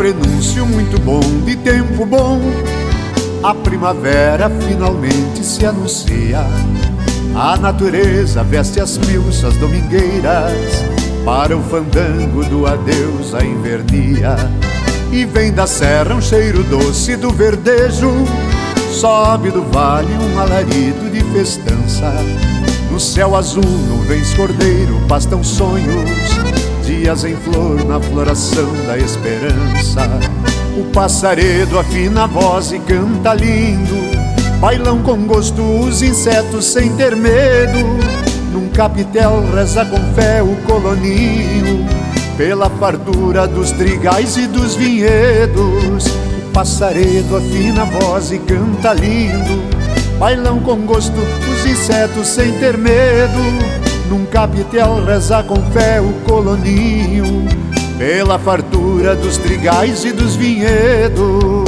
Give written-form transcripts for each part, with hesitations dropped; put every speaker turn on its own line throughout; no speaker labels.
prenúncio muito bom de tempo bom. A primavera finalmente se anuncia. A natureza veste as pilças domingueiras para o fandango do adeus à invernia. E vem da serra um cheiro doce do verdejo, sobe do vale um alarido de festança. No céu azul nuvens cordeiro pastam sonhos, dias em flor na floração da esperança. O passaredo afina a voz e canta lindo, bailam com gosto os insetos sem ter medo. Num capitel reza com fé o coloninho, pela fartura dos trigais e dos vinhedos. O passaredo afina a voz e canta lindo, bailam com gosto os insetos sem ter medo. Num capitel reza com fé o coloninho, pela fartura dos trigais e dos vinhedos.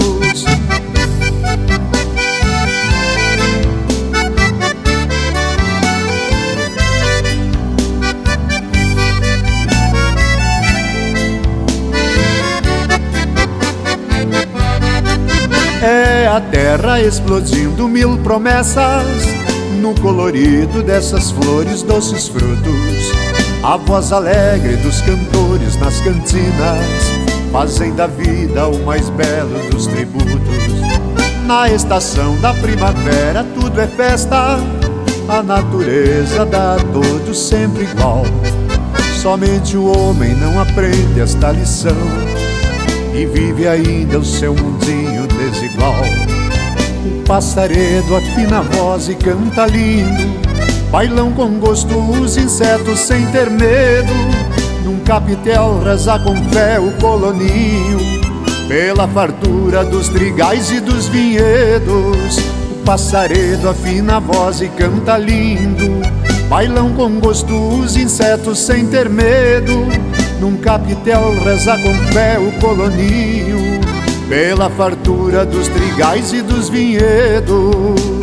É a terra explodindo mil promessas no colorido dessas flores, doces frutos. A voz alegre dos cantores nas cantinas fazem da vida o mais belo dos tributos. Na estação da primavera tudo é festa, a natureza dá a todos sempre igual. Somente o homem não aprende esta lição e vive ainda o seu mundinho desigual. O passaredo afina a voz e canta lindo, bailam com gosto os insetos sem ter medo. Num capitel reza com fé o coloninho, pela fartura dos trigais e dos vinhedos. O passaredo afina a voz e canta lindo, bailam com gosto os insetos sem ter medo. Num capitel reza com fé o coloninho, pela fartura dos trigais e dos vinhedos.